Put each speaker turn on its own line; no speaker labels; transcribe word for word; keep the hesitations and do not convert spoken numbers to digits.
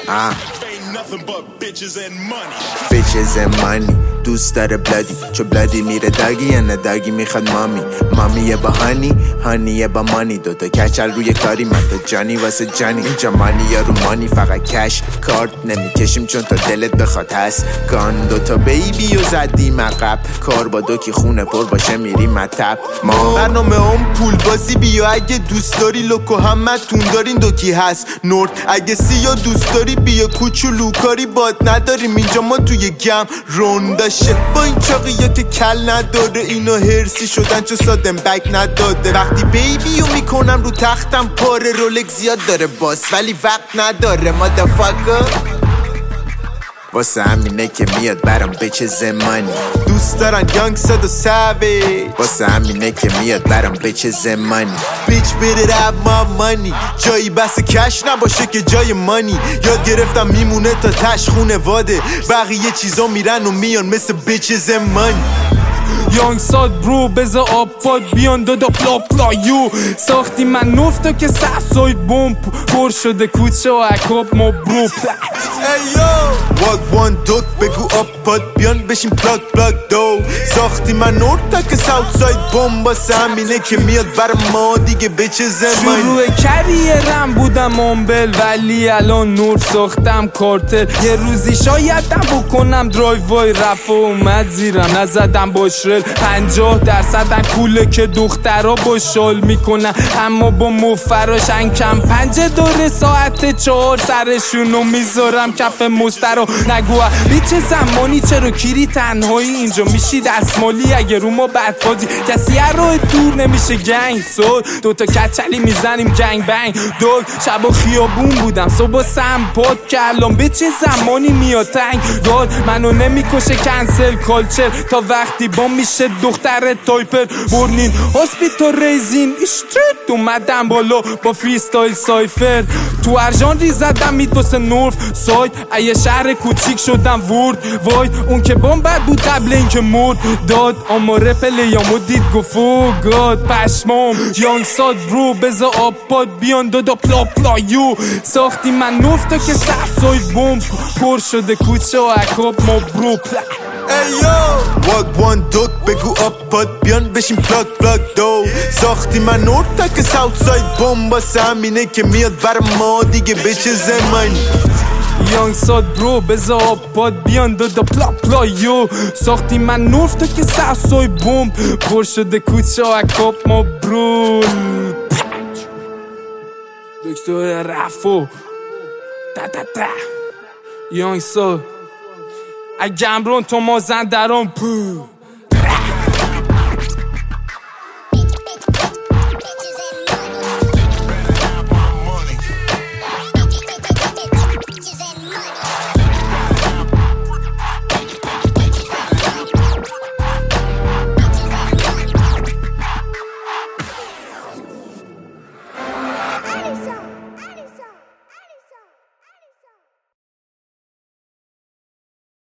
آه bitches and money دوست داره بلادی چو بلادی میره داگی یا نه داگی میخواد مامی مامیه با هانی هانیه با مانی دوتا کچل روی کاری من تا جانی واسه جانی اینجا مانی یا رو مانی فقط کش کارت نمیکشیم چون تا دلت بخواد هست گان دوتا بیبی و زدیم عقب کار با دو کی خونه پر باشه میری مطب ما برنامه هم پول بازی بیا اگه دوست داری لوکو همتون دارین دو کی هست نورد اگه سیا دوست داری بیا کوچولو کاری باد نداریم اینجا ما توی گم رونداشه با این چاقیه که کل نداره اینا هرسی شدن چه سادم بک نداده وقتی بیبیو میکنم رو تختم پاره رولک زیاد داره باس ولی وقت نداره مادافاکر واسه همینه که میاد برام بچه زمانی دوست دارن یانگ صد و سوی واسه همینه که میاد برام بچه زمانی بیچ بیره رب ما مانی جایی بس کش نباشه که جای مانی یاد گرفتم میمونه تا تش خونه واده بقیه چیزا میرن و میان مثل بچه زمانی
یانگ ساد برو بزا آب پاد بیان دادا پلا پلا یو ساختی من نفتا که سف ساید بومپ پر شده کوچه و اکاب ما برو
ایو واگ وان دوت بگو آب پاد بیان بشیم پلاک پلاک دو ساختی من نورتا که ساوت ساید بوم باسه همینه که میاد بر ما دیگه بچه زمان
شروع کریرم بودم آمبل ولی الان نور ساختم کارتر یه روزی شایدم بکنم درایو وای رفت و اومد زیرم نزدم باشرل پنجاه درصدن کوله که دخترها با شال میکنن اما با مفراش انکم پنجه داره ساعت چهار سرشونو میذارم کف مسترا نگوه بیچه زمانی چرا کیری تنهایی اینجا میشی دستمالی اگه رو ما بدفازی کسی هر راه دور نمیشه گنگ سود دوتا کچلی میزنیم گنگ بنگ دوگ شبا خیابون بودم صبح سم پاد که الان بیچه زمانی میاد تنگ داد منو نمیکشه کنسل کالچر تا وقتی با میشه دختر تایپر برنین هاسپیتال ریزین اشتریت اومدم بالا با فریستایل سایفر تو ارجان ریزدم مید واسه نورف ساید ایه شهر کوچیک شدم ورد واید اون که بام بد بود قبل این که مرد داد آماره پلیامو دید گفت او گاد پشمام یانگ ساد برو بزا آب پاد بیان دادا پلا پلا یو ساختی من نفتا که سف ساید بومپ پر شده کوچه و اکاب ما برو پلا
ایو واگ وان دوت بگو آب پاد بیان بشیم پلاک پلاک دو ساختی من نورتا که ساوت ساید بوم باسه همینه که میاد بر ما دیگه بچه زمانی
یانگ ساد برو بزا آب پاد بیان دادا پلا پلا یو ساختی من نورتا که ساوت ساید بوم پر شده کوچه و اکاب ما برو دکتر رفو تا تا تا یانگ ساد اگه امرون تو مازن درام پو